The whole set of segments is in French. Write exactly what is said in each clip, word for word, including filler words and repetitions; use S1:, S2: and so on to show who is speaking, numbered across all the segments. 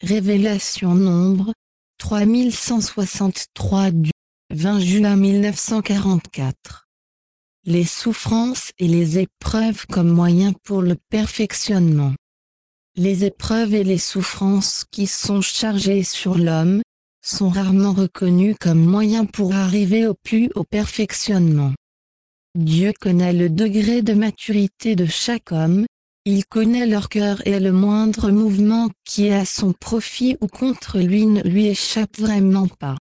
S1: Révélation Nombre, trois mille cent soixante-trois du vingt juin mille neuf cent quarante-quatre. Les souffrances et les épreuves comme moyen pour le perfectionnement. Les épreuves et les souffrances qui sont chargées sur l'homme, sont rarement reconnues comme moyens pour arriver au plus haut perfectionnement. Dieu connaît le degré de maturité de chaque homme, il connaît leur cœur et le moindre mouvement qui est à son profit ou contre lui ne lui échappe vraiment pas.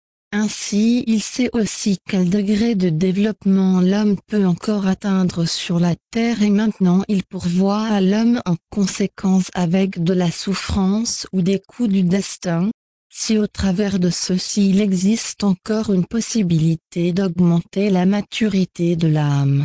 S1: Ainsi il sait aussi quel degré de développement l'homme peut encore atteindre sur la terre et maintenant il pourvoit à l'homme en conséquence avec de la souffrance ou des coups du destin, si au travers de ceci il existe encore une possibilité d'augmenter la maturité de l'âme.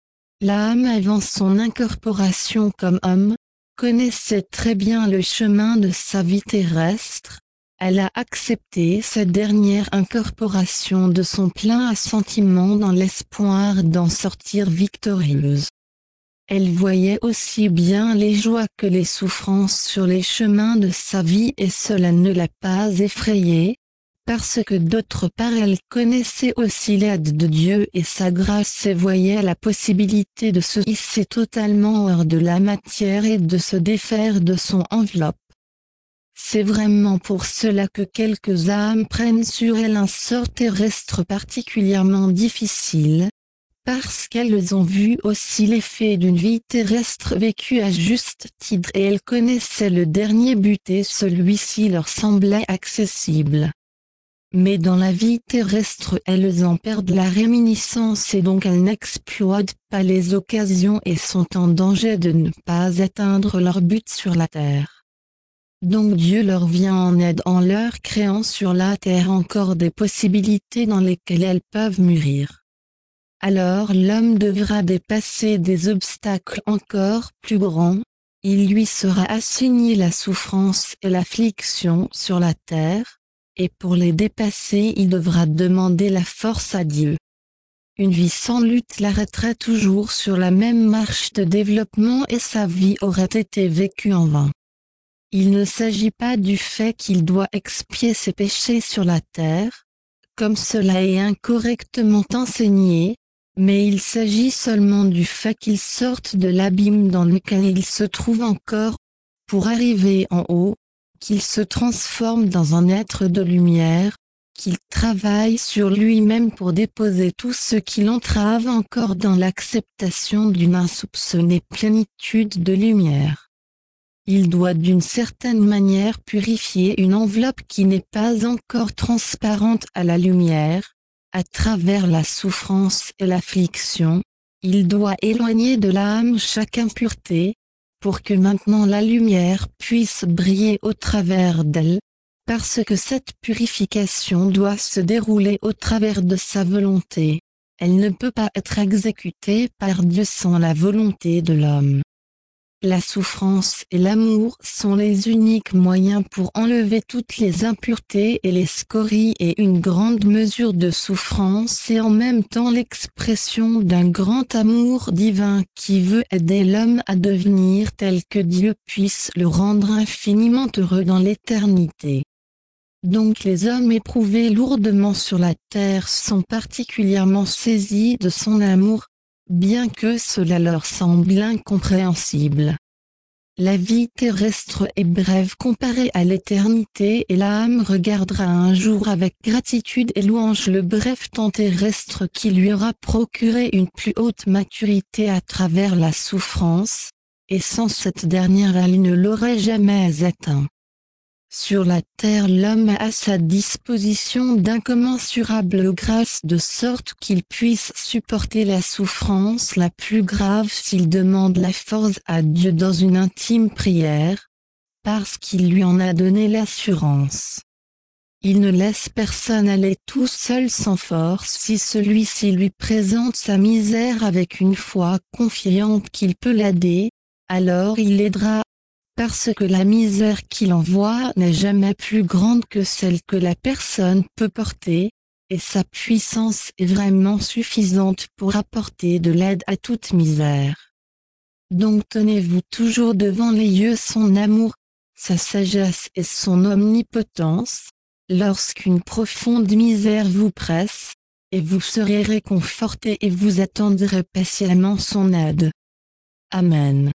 S1: L'âme avant son incorporation comme homme, connaissait très bien le chemin de sa vie terrestre. Elle a accepté cette dernière incorporation de son plein assentiment dans l'espoir d'en sortir victorieuse. Elle voyait aussi bien les joies que les souffrances sur les chemins de sa vie et cela ne l'a pas effrayée, parce que d'autre part elle connaissait aussi l'aide de Dieu et sa grâce et voyait la possibilité de se hisser totalement hors de la matière et de se défaire de son enveloppe. C'est vraiment pour cela que quelques âmes prennent sur elles un sort terrestre particulièrement difficile, parce qu'elles ont vu aussi l'effet d'une vie terrestre vécue à juste titre et elles connaissaient le dernier but et celui-ci leur semblait accessible. Mais dans la vie terrestre elles en perdent la réminiscence et donc elles n'exploitent pas les occasions et sont en danger de ne pas atteindre leur but sur la terre. Donc Dieu leur vient en aide en leur créant sur la terre encore des possibilités dans lesquelles elles peuvent mûrir. Alors l'homme devra dépasser des obstacles encore plus grands, il lui sera assigné la souffrance et l'affliction sur la terre, et pour les dépasser il devra demander la force à Dieu. Une vie sans lutte l'arrêterait toujours sur la même marche de développement et sa vie aurait été vécue en vain. Il ne s'agit pas du fait qu'il doit expier ses péchés sur la terre, comme cela est incorrectement enseigné, mais il s'agit seulement du fait qu'il sorte de l'abîme dans lequel il se trouve encore, pour arriver en haut, qu'il se transforme dans un être de lumière, qu'il travaille sur lui-même pour déposer tout ce qui l'entrave encore dans l'acceptation d'une insoupçonnée plénitude de lumière. Il doit d'une certaine manière purifier une enveloppe qui n'est pas encore transparente à la lumière, à travers la souffrance et l'affliction, il doit éloigner de l'âme chaque impureté, pour que maintenant la lumière puisse briller au travers d'elle, parce que cette purification doit se dérouler au travers de sa volonté, elle ne peut pas être exécutée par Dieu sans la volonté de l'homme. La souffrance et l'amour sont les uniques moyens pour enlever toutes les impuretés et les scories et une grande mesure de souffrance et en même temps l'expression d'un grand amour divin qui veut aider l'homme à devenir tel que Dieu puisse le rendre infiniment heureux dans l'éternité. Donc les hommes éprouvés lourdement sur la terre sont particulièrement saisis de son amour, bien que cela leur semble incompréhensible. La vie terrestre est brève comparée à l'éternité et l'âme regardera un jour avec gratitude et louange le bref temps terrestre qui lui aura procuré une plus haute maturité à travers la souffrance, et sans cette dernière elle ne l'aurait jamais atteint. Sur la terre l'homme a à sa disposition d'incommensurables grâces de sorte qu'il puisse supporter la souffrance la plus grave s'il demande la force à Dieu dans une intime prière, parce qu'il lui en a donné l'assurance. Il ne laisse personne aller tout seul sans force si celui-ci lui présente sa misère avec une foi confiante qu'il peut l'aider, alors il l'aidera. Parce que la misère qu'il envoie n'est jamais plus grande que celle que la personne peut porter, et sa puissance est vraiment suffisante pour apporter de l'aide à toute misère. Donc tenez-vous toujours devant les yeux son amour, sa sagesse et son omnipotence, lorsqu'une profonde misère vous presse, et vous serez réconforté et vous attendrez patiemment son aide. Amen.